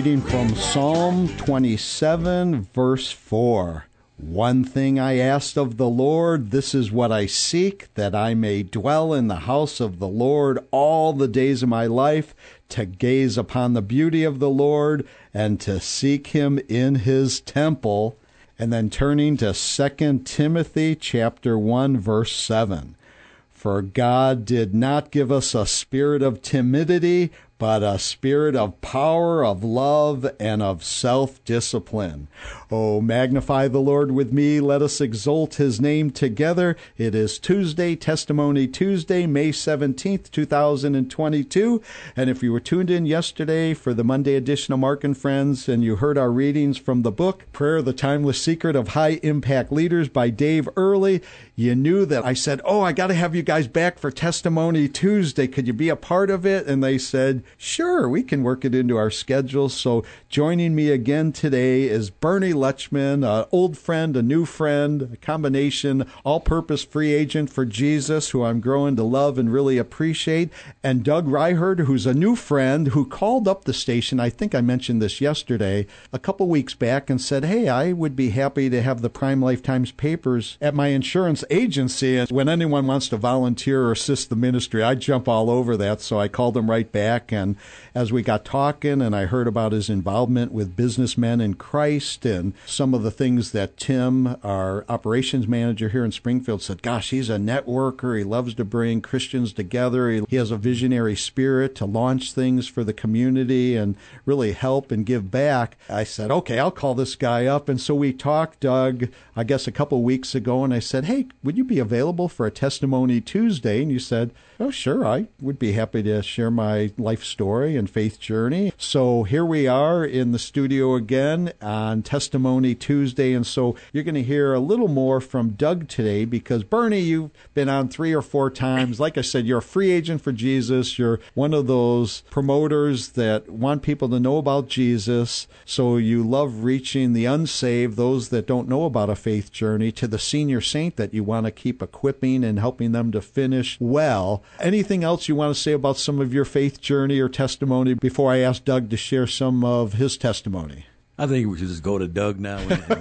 reading from Psalm 27, verse 4. One thing I asked of the Lord, this is what I seek, that I may dwell in the house of the Lord all the days of my life, to gaze upon the beauty of the Lord and to seek him in his temple. And then turning to 2 Timothy chapter 1, verse 7. For God did not give us a spirit of timidity, but a spirit of power, of love, and of self-discipline. Oh, magnify the Lord with me. Let us exalt his name together. It is Tuesday, Testimony Tuesday, May 17th, 2022. And if you were tuned in yesterday for the Monday edition of Mark and Friends, and you heard our readings from the book, Prayer, the Timeless Secret of High Impact Leaders by Dave Earley, you knew that I said, I got to have you guys back for Testimony Tuesday. Could you be a part of it? And they said, sure, we can work it into our schedule. So joining me again today is Bernie Lutchman, an old friend, a new friend, a combination, all-purpose free agent for Jesus, who I'm growing to love and really appreciate, and Doug Ryherd, who's a new friend who called up the station. I think I mentioned this yesterday, a couple weeks back, and said, hey, I would be happy to have the Prime Lifetimes papers at my insurance agency. And when anyone wants to volunteer or assist the ministry, I jump all over that. So I called him right back. And as we got talking and I heard about his involvement with businessmen in Christ and some of the things that Tim, our operations manager here in Springfield, said, gosh, he's a networker. He loves to bring Christians together. He has a visionary spirit to launch things for the community and really help and give back. I said, okay, I'll call this guy up. And so we talked, Doug, I guess a couple weeks ago, and I said, hey, would you be available for a Testimony Tuesday? And you said, oh, sure, I would be happy to share my life story and faith journey. So here we are in the studio again on Testimony Tuesday. And so you're going to hear a little more from Doug today because, Bernie, you've been on 3 or 4 times. Like I said, you're a free agent for Jesus. You're one of those promoters that want people to know about Jesus. So you love reaching the unsaved, those that don't know about a faith journey, to the senior saint that you want to keep equipping and helping them to finish well. Anything else you want to say about some of your faith journey or testimony before I ask Doug to share some of his testimony? I think we should just go to Doug now,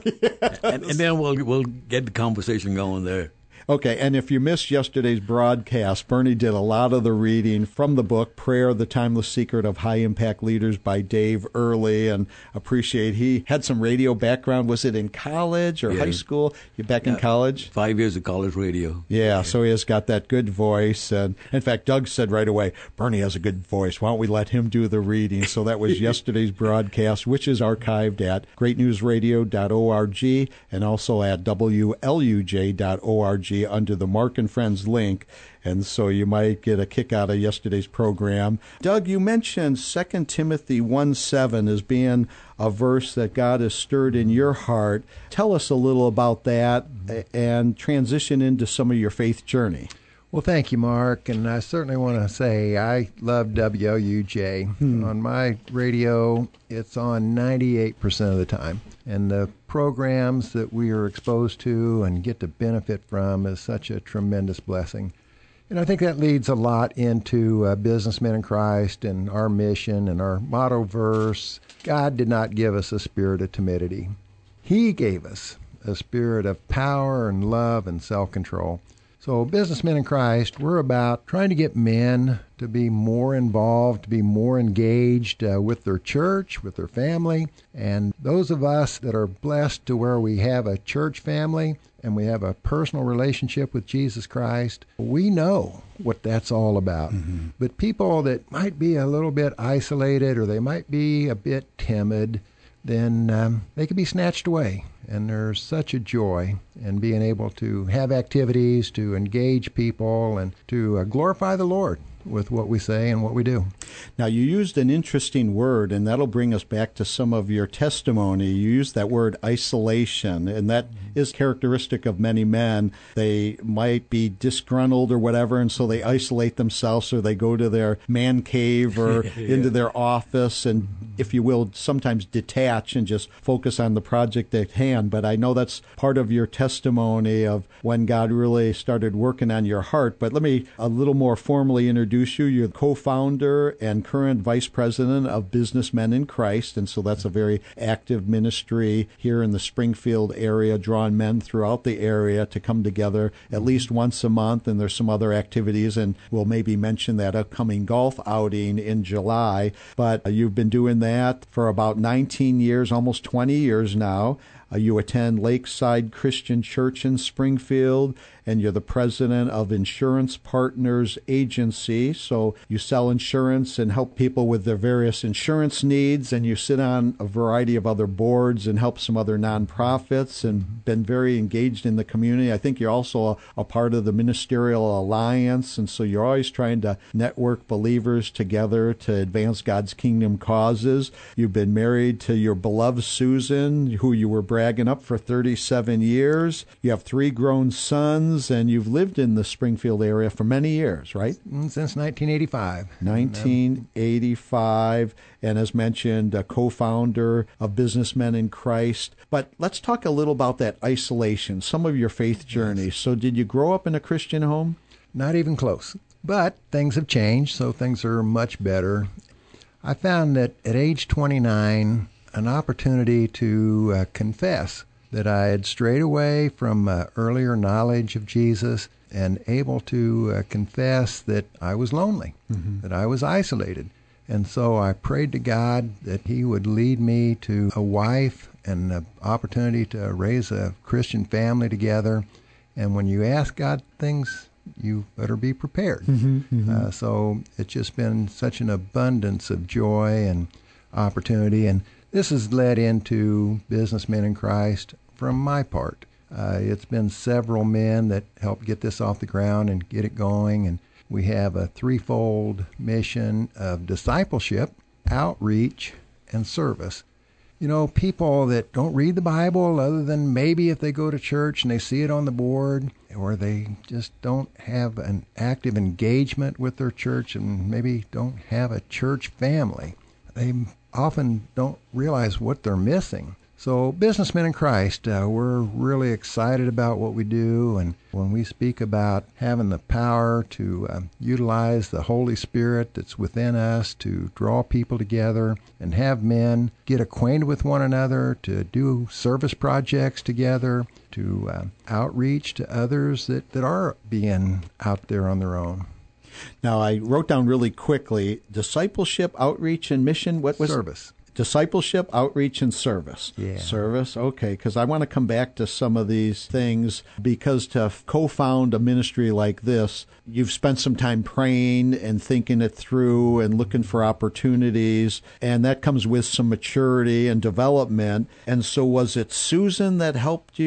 and then we'll get the conversation going there. Okay, and if you missed yesterday's broadcast, Bernie did a lot of the reading from the book, Prayer, the Timeless Secret of High Impact Leaders by Dave Earley, and appreciate he had some radio background. Was it in college or high school? You back in college? 5 years of college radio. Yeah, so he has got that good voice. And in fact, Doug said right away, Bernie has a good voice. Why don't we let him do the reading? So that was yesterday's broadcast, which is archived at greatnewsradio.org and also at wluj.org. under the Mark and Friends link, and so you might get a kick out of yesterday's program. Doug, you mentioned 2 Timothy 1:7 as being a verse that God has stirred in your heart. Tell us a little about that and transition into some of your faith journey. Well, thank you, Mark, and I certainly want to say I love WLUJ. On my radio, it's on 98% of the time, and the programs that we are exposed to and get to benefit from is such a tremendous blessing. And I think that leads a lot into businessmen in Christ and our mission and our motto verse. God did not give us a spirit of timidity. He gave us a spirit of power and love and self-control. So businessmen in Christ, we're about trying to get men to be more involved, to be more engaged with their church, with their family. And those of us that are blessed to where we have a church family and we have a personal relationship with Jesus Christ, we know what that's all about. Mm-hmm. But people that might be a little bit isolated or they might be a bit timid, then they could be snatched away. And there's such a joy in being able to have activities, to engage people, and to glorify the Lord with what we say and what we do. Now, you used an interesting word, and that'll bring us back to some of your testimony. You used that word isolation, and that is characteristic of many men. They might be disgruntled or whatever, and so they isolate themselves, or they go to their man cave or into their office and, if you will, sometimes detach and just focus on the project at hand. But I know that's part of your testimony of when God really started working on your heart. But let me a little more formally introduce introduce you. You're the co-founder and current vice president of Businessmen in Christ, and so that's a very active ministry here in the Springfield area, drawing men throughout the area to come together at least once a month, and there's some other activities, and we'll maybe mention that upcoming golf outing in July. But you've been doing that for about 19 years, almost 20 years now. You attend Lakeside Christian Church in Springfield, and you're the president of Insurance Partners Agency. So you sell insurance and help people with their various insurance needs, and you sit on a variety of other boards and help some other nonprofits and been very engaged in the community. I think you're also a part of the Ministerial Alliance, and so you're always trying to network believers together to advance God's kingdom causes. You've been married to your beloved Susan, who you were bragging up for 37 years. You have 3 grown sons, and you've lived in the Springfield area for many years, right? Since 1985. 1985, and as mentioned, a co-founder of Businessmen in Christ. But let's talk a little about that isolation, some of your faith journey. Yes. So did you grow up in a Christian home? Not even close. But things have changed, so things are much better. I found that at age 29, an opportunity to confess that I had strayed away from earlier knowledge of Jesus and able to confess that I was lonely, that I was isolated. And so I prayed to God that He would lead me to a wife and an opportunity to raise a Christian family together. And when you ask God things, you better be prepared. So it's just been such an abundance of joy and opportunity. And this has led into Businessmen in Christ from my part. It's been several men that helped get this off the ground and get it going. And we have a threefold mission of discipleship, outreach, and service. You know, people that don't read the Bible other than maybe if they go to church and they see it on the board, or they just don't have an active engagement with their church and maybe don't have a church family, they often don't realize what they're missing. So Businessmen in Christ, we're really excited about what we do, and when we speak about having the power to utilize the Holy Spirit that's within us to draw people together and have men get acquainted with one another, to do service projects together, to outreach to others that are being out there on their own. Now, I wrote down really quickly, discipleship, outreach, and mission. What was service? Discipleship, outreach, and service. Yeah. Service, okay, because I want to come back to some of these things, because to co-found a ministry like this, you've spent some time praying and thinking it through and looking for opportunities, and that comes with some maturity and development. And so was it Susan that helped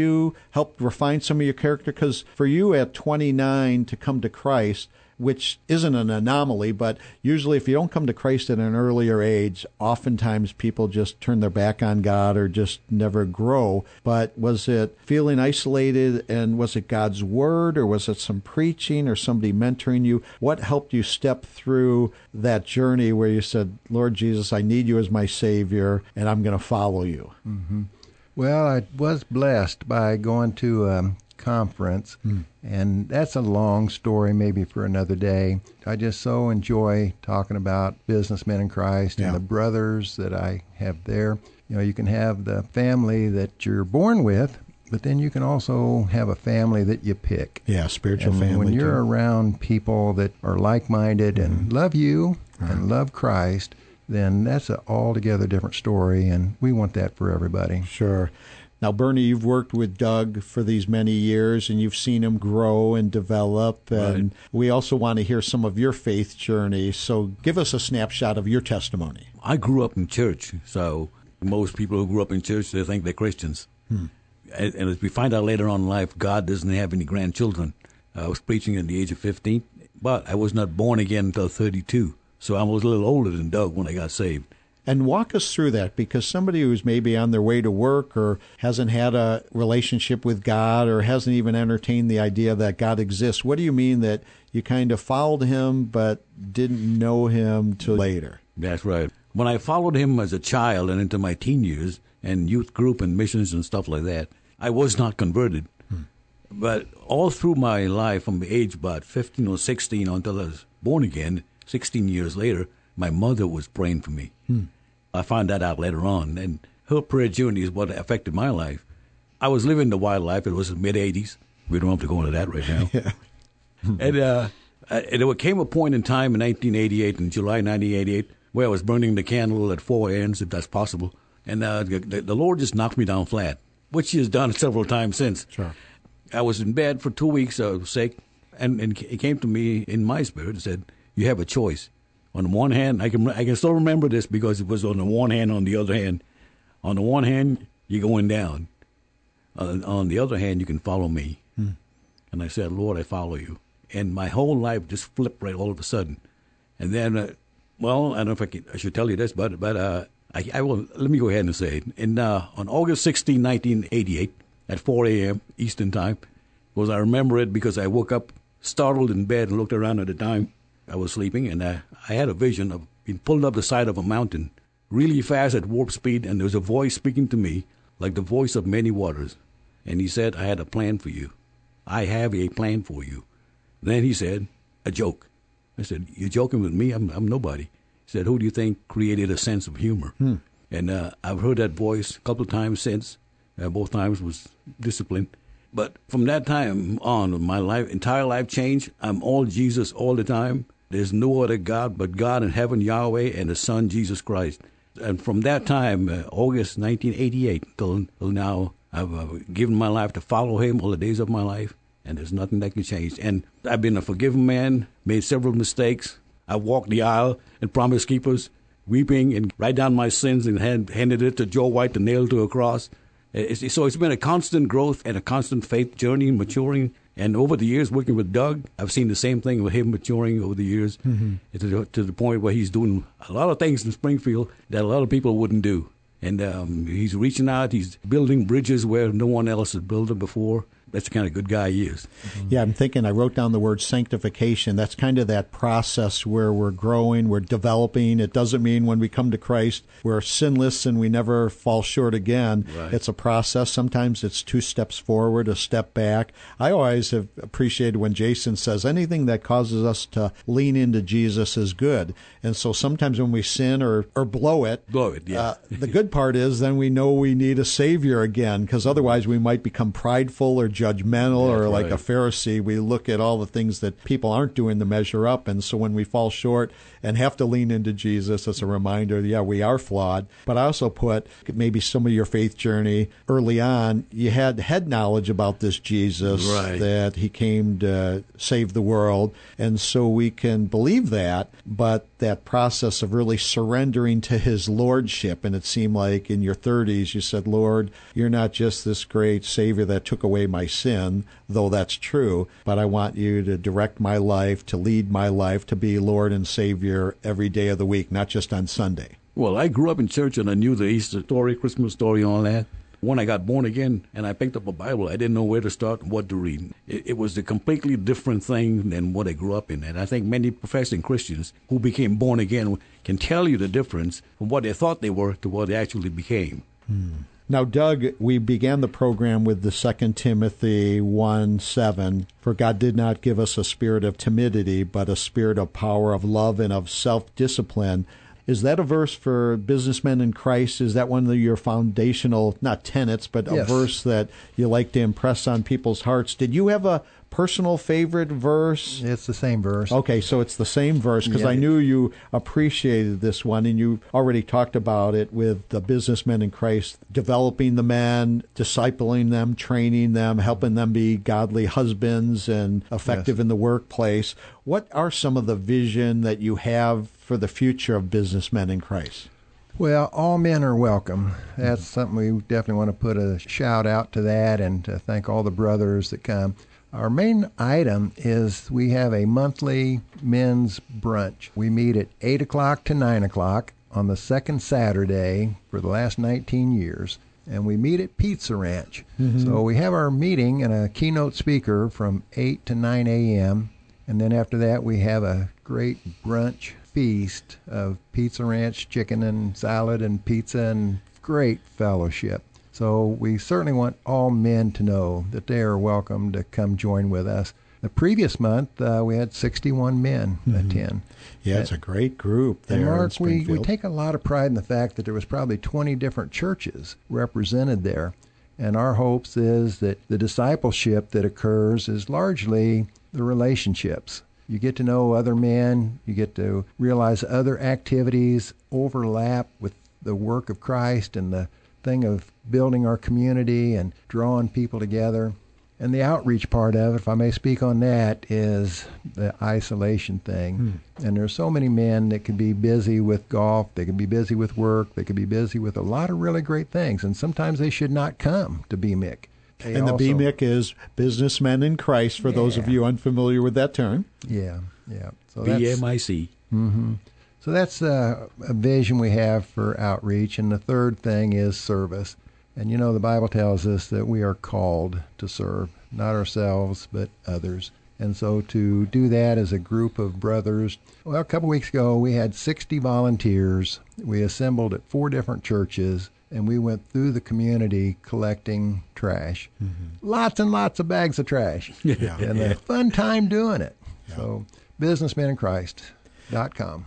refine some of your character? Because for you at 29 to come to Christ, which isn't an anomaly, but usually if you don't come to Christ at an earlier age, oftentimes people just turn their back on God or just never grow. But was it feeling isolated, and was it God's Word, or was it some preaching or somebody mentoring you? What helped you step through that journey where you said, Lord Jesus, I need you as my Savior, and I'm going to follow you? Mm-hmm. Well, I was blessed by going to conference, and that's a long story maybe for another day. I just so enjoy talking about Businessmen in Christ and the brothers that I have there. You know, you can have the family that you're born with, but then you can also have a family that you pick. Yeah, spiritual and family. When you're around people that are like-minded and love you and love Christ, then that's an altogether different story, and we want that for everybody. Sure. Now, Bernie, you've worked with Doug for these many years, and you've seen him grow and develop, and we also want to hear some of your faith journey. So give us a snapshot of your testimony. I grew up in church, so most people who grew up in church, they think they're Christians. And as we find out later on in life, God doesn't have any grandchildren. I was preaching at the age of 15, but I was not born again until 32, so I was a little older than Doug when I got saved. And walk us through that, because somebody who's maybe on their way to work or hasn't had a relationship with God or hasn't even entertained the idea that God exists, what do you mean that you kind of followed him but didn't know him till later? That's right. When I followed him as a child and into my teen years and youth group and missions and stuff like that, I was not converted. But all through my life, from the age about 15 or 16 until I was born again, 16 years later, my mother was praying for me. I found that out later on, and her prayer journey is what affected my life. I was living the wild life. It was the mid-'80s. We don't have to go into that right now. Yeah. And there came a point in time in 1988, in July 1988, where I was burning the candle at four ends, if that's possible. And the Lord just knocked me down flat, which He has done several times since. Sure. I was in bed for 2 weeks. I was sick, and He came to me in my spirit and said, "You have a choice. On the one hand, I can still remember this because it was on the one hand, on the other hand. On the one hand, you're going down. On the other hand, you can follow me." And I said, "Lord, I follow you." And my whole life just flipped right all of a sudden. And then, I don't know if I should tell you this, but I will. Let me go ahead and say it. And on August 16, 1988, at 4 a.m. Eastern Time, because I remember it because I woke up startled in bed and looked around at the time I was sleeping, and I had a vision of being pulled up the side of a mountain really fast at warp speed, and there was a voice speaking to me like the voice of many waters. And He said, "I had a plan for you. I have a plan for you." Then He said, "A joke." I said, "You're joking with me? I'm nobody." He said, "Who do you think created a sense of humor?" And I've heard that voice a couple of times since. Both times was discipline. But from that time on, my entire life changed. I'm all Jesus all the time. There's no other God but God in heaven, Yahweh, and His Son, Jesus Christ. And from that time, August 1988, till now, I've given my life to follow Him all the days of my life, and there's nothing that can change. And I've been a forgiven man, made several mistakes. I walked the aisle in Promise Keepers, weeping and write down my sins and handed it to Joe White to nail to a cross. So it's been a constant growth and a constant faith journey, maturing. And over the years, working with Doug, I've seen the same thing with him maturing over the years to the point where he's doing a lot of things in Springfield that a lot of people wouldn't do. And he's reaching out. He's building bridges where no one else has built them before. That's the kind of good guy he is. Yeah, I'm thinking, I wrote down the word sanctification. That's kind of that process where we're growing, we're developing. It doesn't mean when we come to Christ, we're sinless and we never fall short again. Right. It's a process. Sometimes it's 2 steps forward, a step back. I always have appreciated when Jason says anything that causes us to lean into Jesus is good. And so sometimes when we sin or blow it, Yeah. the good part is then we know we need a Savior again, because otherwise we might become prideful or judgmental or like right. a Pharisee. We look at all the things that people aren't doing to measure up. And so when we fall short and have to lean into Jesus, it's a reminder, yeah, we are flawed. But I also put maybe some of your faith journey early on, you had head knowledge about this Jesus, Right. that He came to save the world. And so we can believe that, but that process of really surrendering to His lordship. And it seemed like in your 30s, you said, "Lord, you're not just this great Savior that took away my sin, though that's true, but I want you to direct my life, to lead my life, to be Lord and Savior every day of the week, not just on Sunday." Well, I grew up in church and I knew the Easter story, Christmas story, all that. When I got born again and I picked up a Bible, I didn't know where to start and what to read. It was a completely different thing than what I grew up in. And I think many professing Christians who became born again can tell you the difference from what they thought they were to what they actually became. Now, Doug, we began the program with the 2 Timothy 1:7. "For God did not give us a spirit of timidity, but a spirit of power, of love, and of self-discipline." Is that a verse for businessmen in Christ? Is that one of your foundational, not tenets, but a Yes. verse that you like to impress on people's hearts? Did you have a personal favorite verse? It's the same verse. Okay, so it's the same verse, because Yeah. I knew you appreciated this one, and you already talked about it with the businessmen in Christ, developing the men, discipling them, training them, helping them be godly husbands and effective Yes. in the workplace. What are some of the vision that you have for the future of businessmen in Christ? Well, all men are welcome. That's something we definitely want to put a shout out to that, and to thank all the brothers that come. Our main item is we have a monthly men's brunch. We meet at 8 o'clock to 9 o'clock on the second Saturday for the last 19 years. And we meet at Pizza Ranch. So we have our meeting and a keynote speaker from 8 to 9 a.m. And then after that, we have a great brunch feast of Pizza Ranch chicken and salad and pizza and great fellowship. So we certainly want all men to know that they are welcome to come join with us. The previous month, we had 61 men attend. Yeah, it's a great group there. And Mark, in Springfield. we take a lot of pride in the fact that there was probably 20 different churches represented there. And our hopes is that the discipleship that occurs is largely the relationships. You get to know other men. You get to realize other activities overlap with the work of Christ and the thing of building our community and drawing people together. And the outreach part of it, if I may speak on that, is the isolation thing. And there's so many men that could be busy with golf, they could be busy with work, they could be busy with a lot of really great things, and sometimes they should not come to BMIC. And the BMIC is Businessmen in Christ, for those of you unfamiliar with that term. Yeah. So BMIC. So that's a vision we have for outreach. And the third thing is service. And the Bible tells us that we are called to serve, not ourselves, but others. And so to do that as a group of brothers, well, a couple weeks ago we had 60 volunteers. We assembled at 4 different churches, and we went through the community collecting trash. Lots and lots of bags of trash. And a fun time doing it. So businessmeninchrist.com.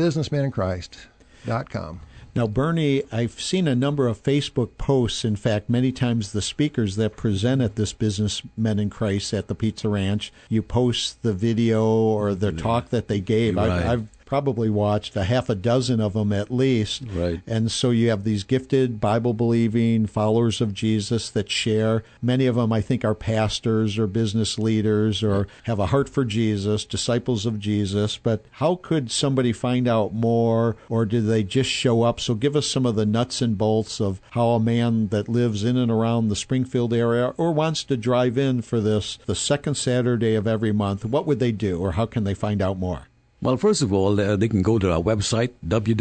businessmeninchrist.com. Now, Bernie, I've seen a number of Facebook posts. In fact, many times the speakers that present at this Businessmen in Christ at the Pizza Ranch, you post the video or the talk that they gave. Right. I've probably watched a half a dozen of them at least. Right. And so you have these gifted, Bible-believing followers of Jesus that share. Many of them, I think, are pastors or business leaders or have a heart for Jesus, disciples of Jesus. But how could somebody find out more, or do they just show up? So give us some of the nuts and bolts of how a man that lives in and around the Springfield area or wants to drive in for this, the second Saturday of every month, what would they do, or how can they find out more? Well, first of all, they can go to our website,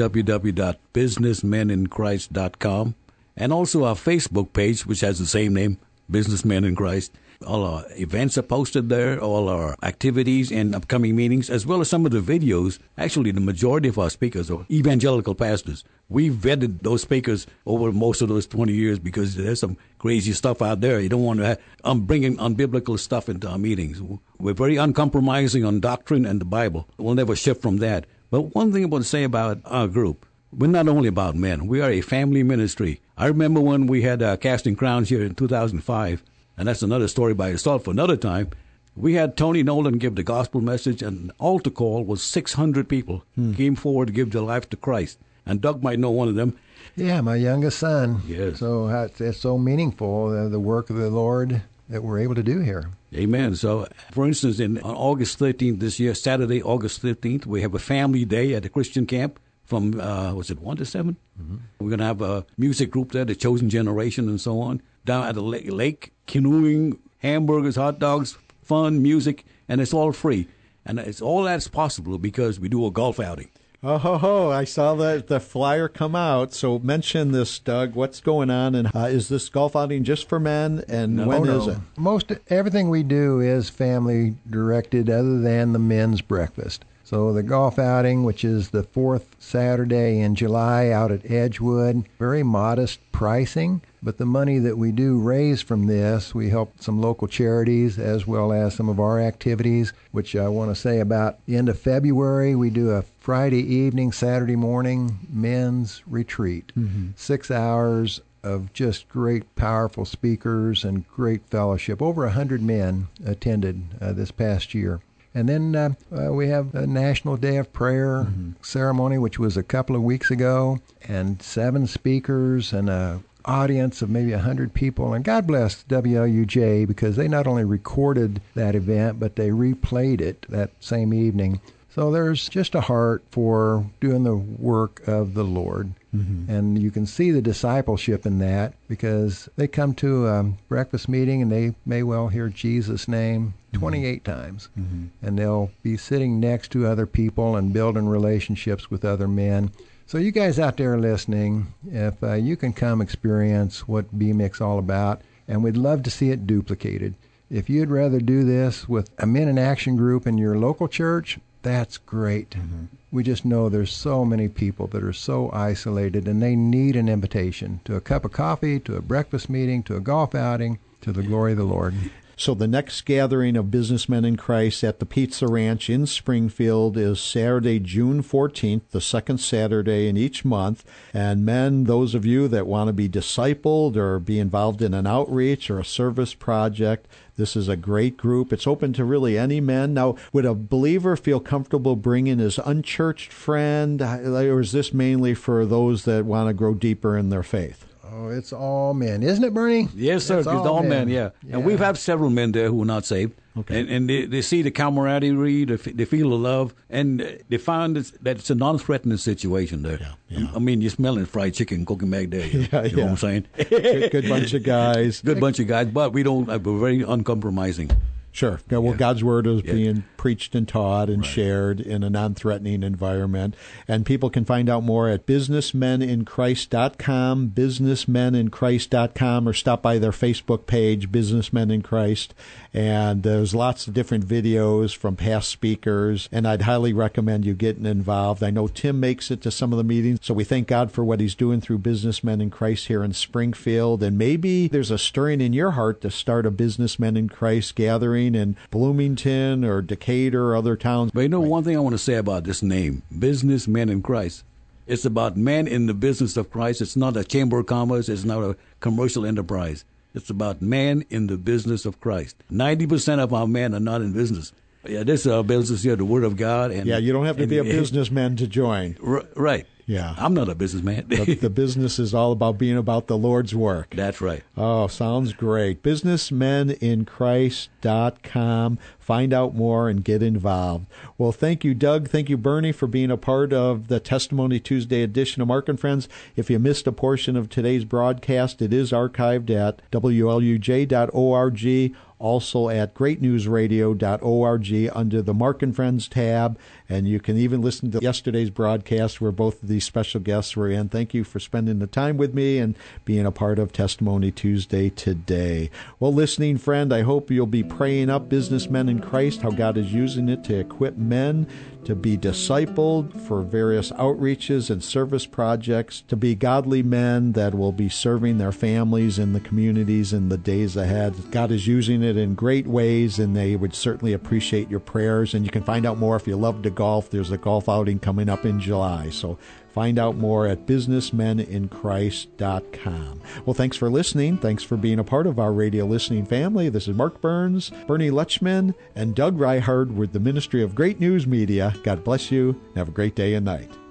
www.businessmeninchrist.com, and also our Facebook page, which has the same name, Businessmen in Christ. All our events are posted there, all our activities and upcoming meetings, as well as some of the videos. Actually, the majority of our speakers are evangelical pastors. We've vetted those speakers over most of those 20 years because there's some crazy stuff out there. You don't want to bringing unbiblical stuff into our meetings. We're very uncompromising on doctrine and the Bible. We'll never shift from that. But one thing I want to say about our group, we're not only about men. We are a family ministry. I remember when we had Casting Crowns here in 2005, and that's another story by itself for another time. We had Tony Nolan give the gospel message, and the altar call was 600 people came forward to give their life to Christ. And Doug might know one of them. Yeah, my youngest son. Yes. So it's so meaningful, the work of the Lord that we're able to do here. Amen. So, for instance, on August 13th this year, Saturday, August 13th, we have a family day at the Christian camp from, 1 to 7? We're going to have a music group there, the Chosen Generation and so on, down at the lake, canoeing, hamburgers, hot dogs, fun, music, and it's all free. And it's all that's possible because we do a golf outing. Oh, I saw the flyer come out. So mention this, Doug. What's going on, and is this golf outing just for men, and when is it? Most everything we do is family directed other than the men's breakfast. So the golf outing, which is the 4th Saturday in July out at Edgewood, very modest pricing. But the money that we do raise from this, we help some local charities as well as some of our activities, which I want to say about the end of February, we do a Friday evening, Saturday morning men's retreat. 6 hours of just great, powerful speakers and great fellowship. Over 100 men attended this past year. And then we have a National Day of Prayer ceremony, which was a couple of weeks ago, and 7 speakers and a audience of maybe 100 people. And God bless WLUJ because they not only recorded that event, but they replayed it that same evening. So there's just a heart for doing the work of the Lord. And you can see the discipleship in that because they come to a breakfast meeting and they may well hear Jesus' name 28 times. And they'll be sitting next to other people and building relationships with other men. So you guys out there listening, if you can come experience what BMIC's all about, and we'd love to see it duplicated. If you'd rather do this with a Men in Action group in your local church, that's great. We just know there's so many people that are so isolated, and they need an invitation to a cup of coffee, to a breakfast meeting, to a golf outing, to the glory of the Lord. So the next gathering of businessmen in Christ at the Pizza Ranch in Springfield is Saturday, June 14th, the second Saturday in each month. And men, those of you that want to be discipled or be involved in an outreach or a service project, this is a great group. It's open to really any men. Now, would a believer feel comfortable bringing his unchurched friend, or is this mainly for those that want to grow deeper in their faith? Oh, it's all men, isn't it, Bernie? Yes, sir. It's all men, yeah. And we've had several men there who are not saved. Okay. And they see the camaraderie, they feel the love, and they find that it's a non-threatening situation there. Yeah. I mean, you're smelling fried chicken cooking back there. You know what I'm saying? Good bunch of guys. Good bunch of guys, but we're very uncompromising. Sure. Yeah, well, God's Word is being preached and taught and shared in a non-threatening environment. And people can find out more at businessmeninchrist.com, businessmeninchrist.com, or stop by their Facebook page, Businessmen in Christ. And there's lots of different videos from past speakers, and I'd highly recommend you getting involved. I know Tim makes it to some of the meetings, so we thank God for what he's doing through Businessmen in Christ here in Springfield. And maybe there's a stirring in your heart to start a Businessmen in Christ gathering in Bloomington or Decatur or other towns. But you know, one thing I want to say about this name, Businessmen in Christ, it's about men in the business of Christ. It's not a chamber of commerce. It's not a commercial enterprise. It's about man in the business of Christ. 90% of our men are not in business. Yeah, this is our business here, the Word of God. And you don't have to be a businessman to join. Right. Yeah. I'm not a businessman. The business is all about being about the Lord's work. That's right. Oh, sounds great. Businessmeninchrist.com. Find out more and get involved. Well, thank you, Doug. Thank you, Bernie, for being a part of the Testimony Tuesday edition of Mark and Friends. If you missed a portion of today's broadcast, it is archived at WLUJ.org, also at greatnewsradio.org under the Mark and Friends tab. And you can even listen to yesterday's broadcast where both of these special guests were in. Thank you for spending the time with me and being a part of Testimony Tuesday today. Well, listening friend, I hope you'll be praying up businessmen in Christ, how God is using it to equip men to be discipled for various outreaches and service projects, to be godly men that will be serving their families in the communities in the days ahead. God is using it in great ways, and they would certainly appreciate your prayers. And you can find out more if you love to golf. There's a golf outing coming up in July. So find out more at businessmeninchrist.com. Well, thanks for listening. Thanks for being a part of our radio listening family. This is Mark Burns, Bernie Lechman, and Doug Reihard with the Ministry of Great News Media. God bless you, and have a great day and night.